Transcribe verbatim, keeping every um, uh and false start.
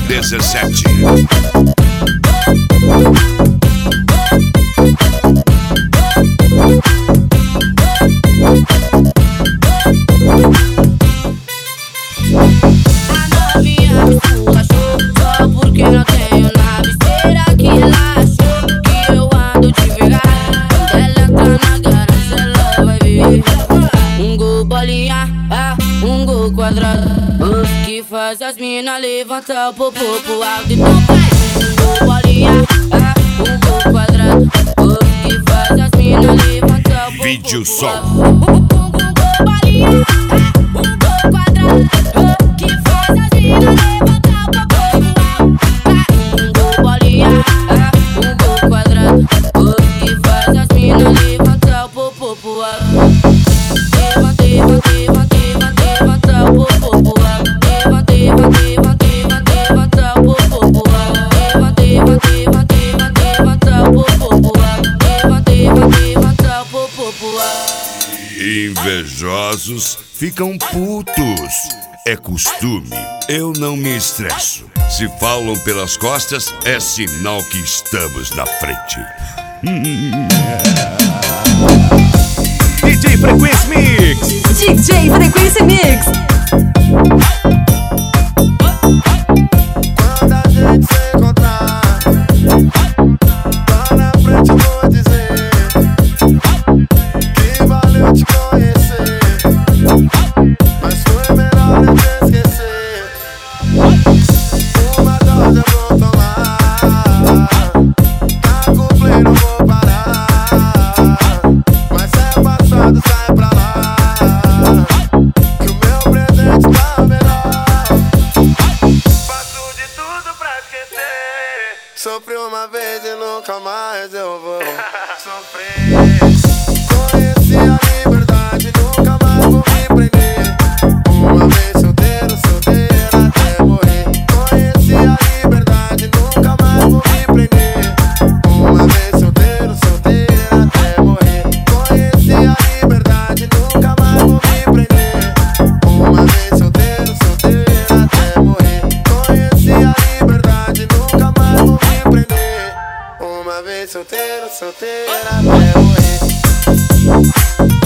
dezessete. A novinha me esculachou só porque não tenho nave. Será que ela achou que eu ando devagar? Quando ela entra na garagem ela vai ver um gol bolinha, ah, um gol quadrado, oh, que faz as mina levantar o popô pro alto. Então faz um gol bolinha, ah, um gol quadrado, oh, que faz as mina levantar o popô. Vídeo sol. Um gol bolinha, ah, um gol quadrado, oh, que faz as mina levantar o popô pro alto. Um gol bolinha, ah, um gol quadrado, oh, que faz as mina levantar o popô pro alto. Levanta, levanta, levanta, levanta, levanta o popô pro alto. Levanta, levanta, levanta, levanta, levanta o popô pro alto. Levanta, levanta, levanta, levanta, levanta o popô pro alto. Levanta, levanta, levanta o popô pro alto. Invejosos ficam putos. É costume, eu não me estresso. Se falam pelas costas, é sinal que estamos na frente. D J Frequência Mix. D J Frequência Mix. Quando a gente se encontrar, lá na frente eu vou dizer que valeu te conhecer, mas foi melhor eu te esquecer. Uma dose eu vou tomar, tá com play, não vou parar, mas é passado, sai pra lá, que o meu presente tá melhor. Faço de tudo pra esquecer. Sofri uma vez e nunca mais eu vou sofrer. Conheci a liberdade, nunca mais vou me prender. Uma vez solteiro, solteiro até morrer. Conheci a liberdade, nunca mais vou me prender. Uma vez solteiro, solteiro até morrer. Conheci a liberdade, nunca mais vou me prender. Uma vez solteiro, solteiro até morrer. Conheci a liberdade, nunca mais vou me prender. Uma vez solteiro, solteiro até morrer.